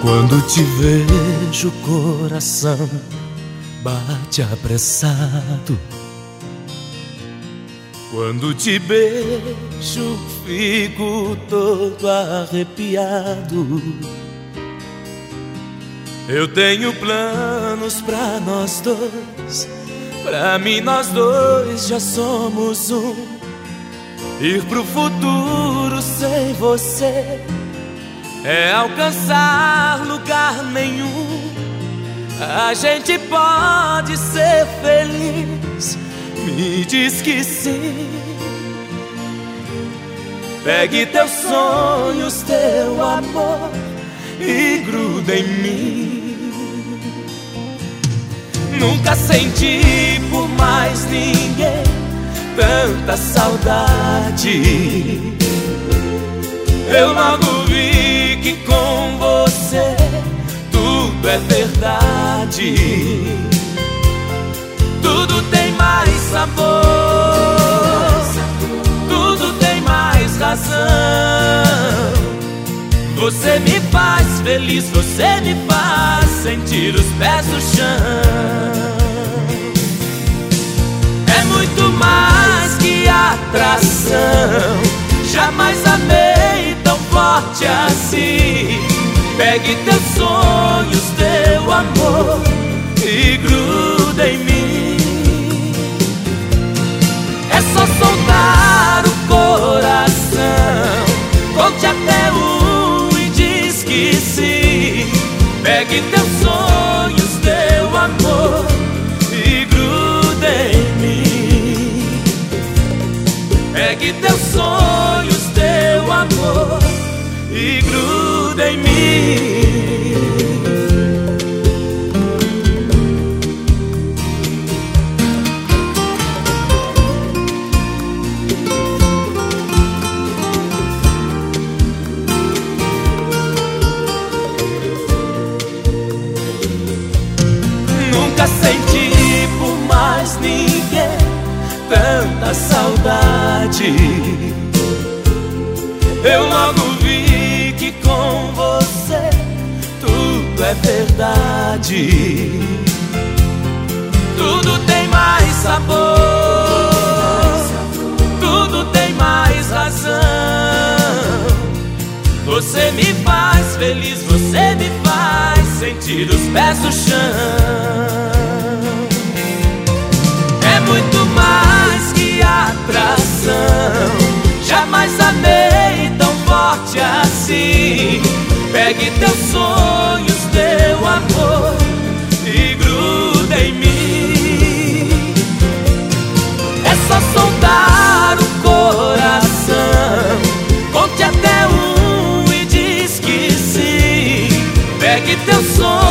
Quando te vejo, o coração bate apressado. Quando te beijo, fico todo arrepiado. Eu tenho planos pra nós dois. Pra mim nós dois já somos um. Ir pro futuro sem você é alcançar lugar nenhum. A gente pode ser feliz, me diz que sim. Pegue teus sonhos, teu amor e gruda em mim. Nunca senti por mais ninguém tanta saudade. Eu logo vi que com você tudo é verdade. Tudo tem mais sabor, tudo tem mais razão. Você me faz feliz, você me faz sentir os pés no chão. É muito mais que atração, jamais amei tão forte assim. Pegue teus sonhos, teu amor e gruda em mim. É só soltar o coração, conte até um e diz que sim. Pegue teus sonhos, teu amor e gruda em mim. Pegue teus sonhos, teu amor e gruda em mim. Nunca senti por mais ninguém tanta saudade. Eu logo vi que com você tudo é verdade. Tudo tem mais sabor, tudo tem mais razão. Você me faz feliz, você me faz sentir os pés no chão. É muito mais que atração, jamais amei tão forte assim. Pegue teus sonhos, teu amor e gruda em mim. É só soltar o coração, conte até um e diz que sim. Pegue teus sonhos,